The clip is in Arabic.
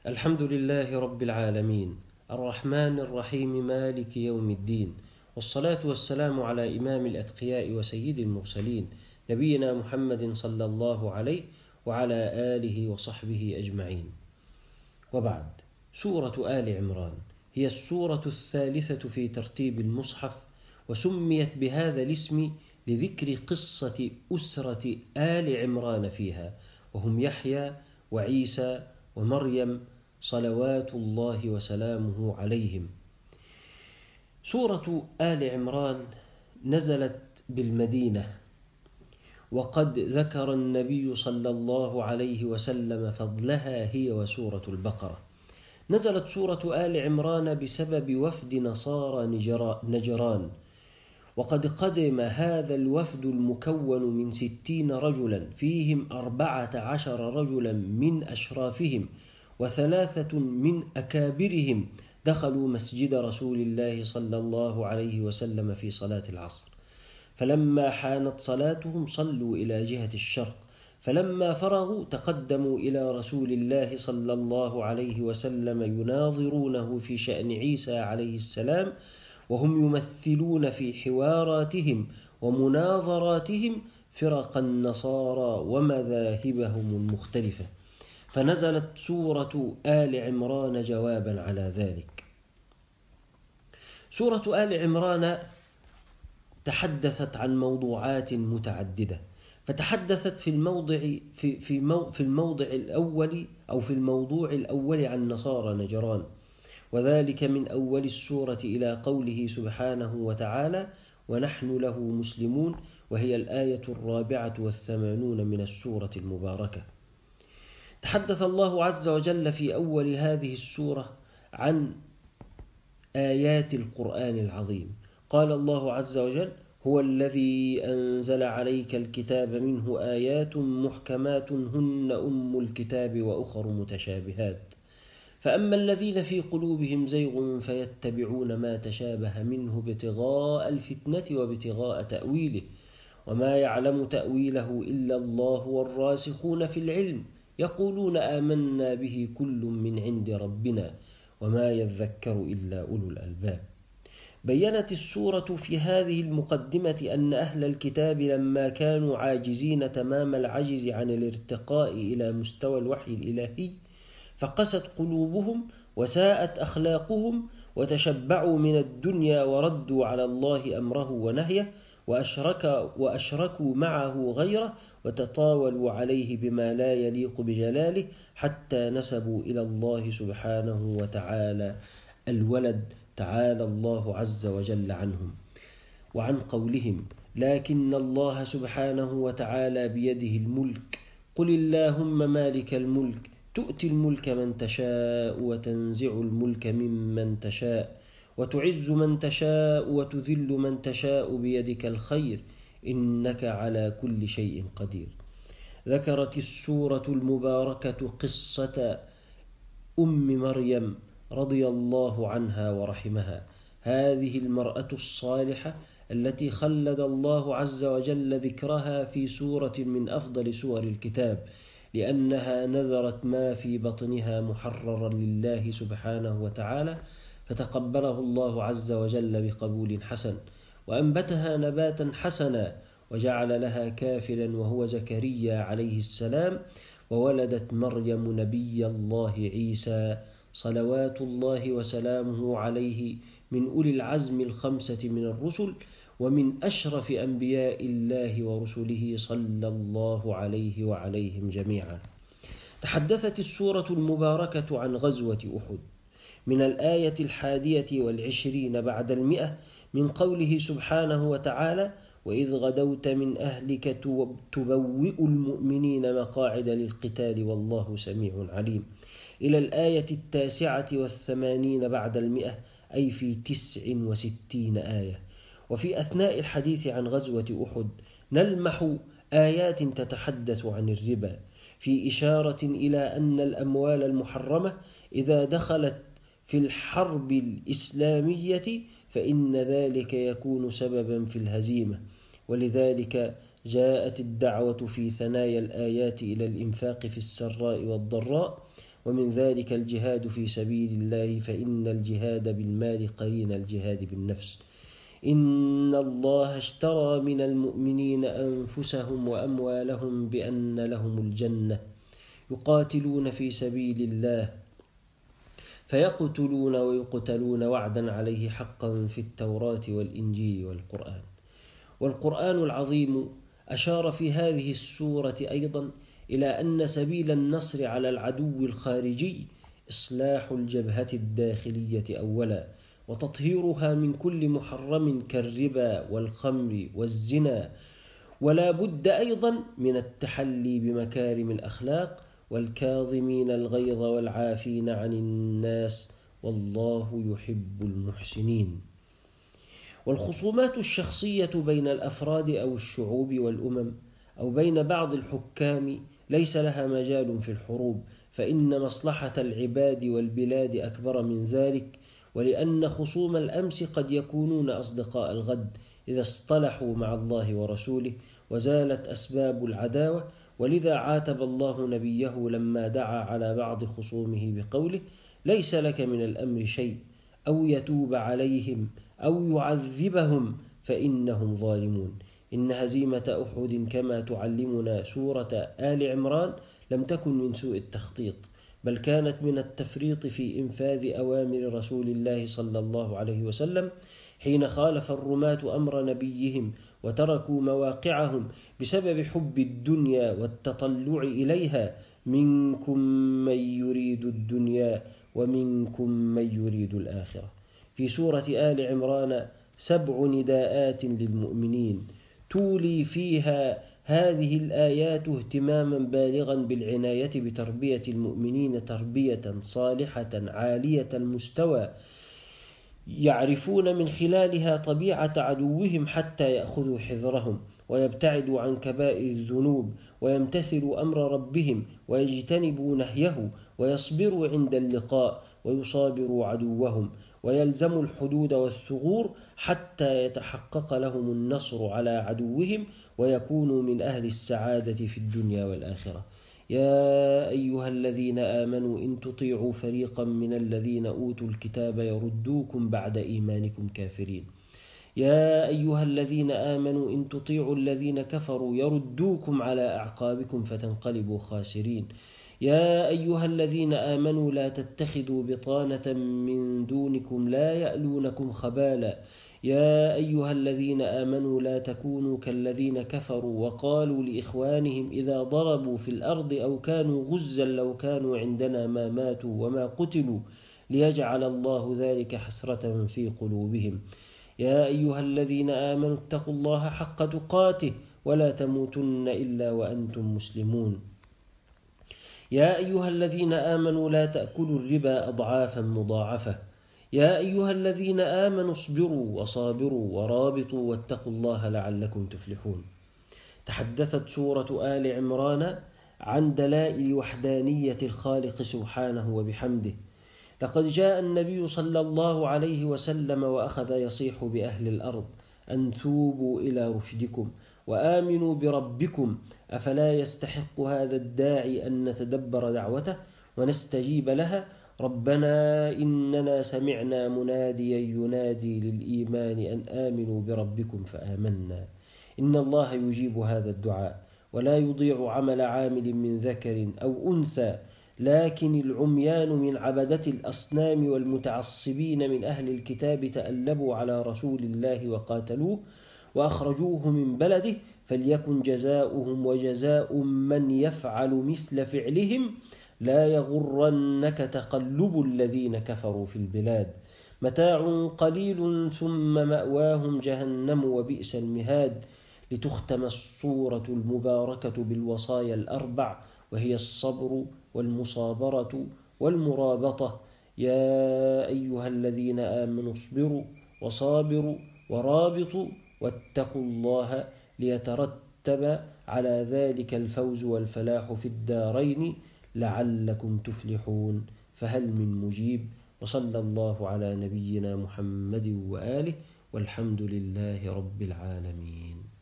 الحمد لله رب العالمين، الرحمن الرحيم، مالك يوم الدين، والصلاة والسلام على إمام الأتقياء وسيد المرسلين، نبينا محمد صلى الله عليه وعلى آله وصحبه أجمعين. وبعد، سورة آل عمران هي السورة الثالثة في ترتيب المصحف، وسميت بهذا الاسم لذكر قصة أسرة آل عمران فيها، وهم يحيى وعيسى ومريم صلوات الله وسلامه عليهم. سورة آل عمران نزلت بالمدينة، وقد ذكر النبي صلى الله عليه وسلم فضلها هي وسورة البقرة. نزلت سورة آل عمران بسبب وفد نصارى نجران، وقد قدم هذا الوفد المكون من 60 رجلا، فيهم 14 رجلا من أشرافهم و3 من أكابرهم، دخلوا مسجد رسول الله صلى الله عليه وسلم في صلاة العصر، فلما حانت صلاتهم صلوا إلى جهة الشرق، فلما فرغوا تقدموا إلى رسول الله صلى الله عليه وسلم يناظرونه في شأن عيسى عليه السلام، وهم يمثلون في حواراتهم ومناظراتهم فرق النصارى ومذاهبهم المختلفة، فنزلت سورة آل عمران جوابا على ذلك. سورة آل عمران تحدثت عن موضوعات متعددة، فتحدثت في الموضوع الأول عن نصارى نجران، وذلك من أول السورة إلى قوله سبحانه وتعالى: ونحن له مسلمون، وهي الآية 84 من السورة المباركة. تحدث الله عز وجل في أول هذه السورة عن آيات القرآن العظيم. قال الله عز وجل: هو الذي أنزل عليك الكتاب منه آيات محكمات هن أم الكتاب وأخر متشابهات، فأما الذين في قلوبهم زيغ فيتبعون ما تشابه منه ابتغاء الفتنة وابتغاء تأويله، وما يعلم تأويله إلا الله والراسخون في العلم يقولون آمنا به كل من عند ربنا وما يذكر إلا أولو الألباب. بيّنت السورة في هذه المقدمة أن أهل الكتاب لما كانوا عاجزين تمام العجز عن الارتقاء إلى مستوى الوحي الإلهي، فقست قلوبهم وساءت أخلاقهم، وتشبعوا من الدنيا وردوا على الله أمره ونهيه، وأشركوا معه غيره، وتطاولوا عليه بما لا يليق بجلاله، حتى نسبوا إلى الله سبحانه وتعالى الولد، تعالى الله عز وجل عنهم وعن قولهم: لكن الله سبحانه وتعالى بيده الملك، قل اللهم مالك الملك تؤتي الملك من تشاء وتنزع الملك ممن تشاء وتعز من تشاء وتذل من تشاء بيدك الخير إنك على كل شيء قدير. ذكرت السورة المباركة قصة أم مريم رضي الله عنها ورحمها، هذه المرأة الصالحة التي خلد الله عز وجل ذكرها في سورة من أفضل سور الكتاب، لأنها نذرت ما في بطنها محررا لله سبحانه وتعالى، فتقبله الله عز وجل بقبول حسن، وأنبتها نباتا حسنا، وجعل لها كافلا وهو زكريا عليه السلام، وولدت مريم نبي الله عيسى صلوات الله وسلامه عليه، من أولي العزم 5 من الرسل، ومن أشرف أنبياء الله ورسله صلى الله عليه وعليهم جميعا. تحدثت السورة المباركة عن غزوة أحد من الآية 21 بعد 100 من قوله سبحانه وتعالى: وإذ غدوت من أهلك تبوئ المؤمنين مقاعد للقتال والله سميع عليم، إلى الآية 89 بعد 100، أي في 69 آية. وفي أثناء الحديث عن غزوة أحد نلمح آيات تتحدث عن الربا، في إشارة إلى أن الأموال المحرمة إذا دخلت في الحرب الإسلامية فإن ذلك يكون سببا في الهزيمة، ولذلك جاءت الدعوة في ثنايا الآيات إلى الإنفاق في السراء والضراء، ومن ذلك الجهاد في سبيل الله، فإن الجهاد بالمال قرين الجهاد بالنفس. إن الله اشترى من المؤمنين أنفسهم وأموالهم بأن لهم الجنة يقاتلون في سبيل الله فيقتلون ويقتلون وعدا عليه حقا في التوراة والإنجيل والقرآن. والقرآن العظيم أشار في هذه السورة أيضا إلى أن سبيل النصر على العدو الخارجي إصلاح الجبهة الداخلية أولا، وتطهيرها من كل محرم كالربا والخمر والزنا، ولا بد أيضا من التحلي بمكارم الأخلاق، والكاظمين الغيظ والعافين عن الناس والله يحب المحسنين. والخصومات الشخصية بين الأفراد أو الشعوب والأمم أو بين بعض الحكام ليس لها مجال في الحروب، فإن مصلحة العباد والبلاد أكبر من ذلك، ولأن خصوم الأمس قد يكونون أصدقاء الغد إذا اصطلحوا مع الله ورسوله وزالت أسباب العداوة. ولذا عاتب الله نبيه لما دعا على بعض خصومه بقوله: ليس لك من الأمر شيء أو يتوب عليهم أو يعذبهم فإنهم ظالمون. إن هزيمة أحد كما تعلمنا سورة آل عمران لم تكن من سوء التخطيط، بل كانت من التفريط في إنفاذ أوامر رسول الله صلى الله عليه وسلم حين خالف الرماة أمر نبيهم وتركوا مواقعهم بسبب حب الدنيا والتطلع إليها. منكم من يريد الدنيا ومنكم من يريد الآخرة. في سورة آل عمران 7 نداءات للمؤمنين تولي فيها هذه الآيات اهتماما بالغا بالعناية بتربية المؤمنين تربية صالحة عالية المستوى، يعرفون من خلالها طبيعة عدوهم حتى يأخذوا حذرهم ويبتعدوا عن كبائر الذنوب ويمتثلوا أمر ربهم ويجتنبوا نهيه ويصبروا عند اللقاء ويصابروا عدوهم ويلزموا الحدود والثغور حتى يتحقق لهم النصر على عدوهم ويكونوا من أهل السعادة في الدنيا والآخرة. يا أيها الذين آمنوا إن تطيعوا فريقا من الذين أوتوا الكتاب يردوكم بعد إيمانكم كافرين. يا أيها الذين آمنوا إن تطيعوا الذين كفروا يردوكم على أعقابكم فتنقلبوا خاسرين. يا أيها الذين آمنوا لا تتخذوا بطانة من دونكم لا يألونكم خبالا. يا أيها الذين آمنوا لا تكونوا كالذين كفروا وقالوا لإخوانهم إذا ضربوا في الأرض أو كانوا غزا لو كانوا عندنا ما ماتوا وما قتلوا ليجعل الله ذلك حسرة في قلوبهم. يا أيها الذين آمنوا اتقوا الله حق تقاته ولا تموتن إلا وأنتم مسلمون. يا أيها الذين آمنوا لا تأكلوا الربا أضعافا مضاعفة. يا أيها الذين آمنوا اصبروا وصابروا ورابطوا واتقوا الله لعلكم تفلحون. تحدثت سورة آل عمران عن دلائل وحدانية الخالق سبحانه وبحمده. لقد جاء النبي صلى الله عليه وسلم وأخذ يصيح بأهل الأرض أن توبوا إلى رشدكم وآمنوا بربكم. أفلا يستحق هذا الداعي أن نتدبر دعوته ونستجيب لها؟ ربنا إننا سمعنا مناديا ينادي للإيمان أن آمنوا بربكم فآمنا. إن الله يجيب هذا الدعاء ولا يضيع عمل عامل من ذكر أو أنثى، لكن العميان من عبدة الأصنام والمتعصبين من أهل الكتاب تألبوا على رسول الله وقاتلوه وأخرجوه من بلده، فليكن جزاؤهم وجزاء من يفعل مثل فعلهم. لا يغرنك تقلب الذين كفروا في البلاد، متاع قليل ثم مأواهم جهنم وبئس المهاد. لتختم السورة المباركة بالوصايا الأربع، وهي الصبر والمصابرة والمرابطة. يا أيها الذين آمنوا اصبروا وصابروا ورابطوا واتقوا الله ليترتب على ذلك الفوز والفلاح في الدارين لعلكم تفلحون. فهل من مجيب؟ وصلى الله على نبينا محمد وآله، والحمد لله رب العالمين.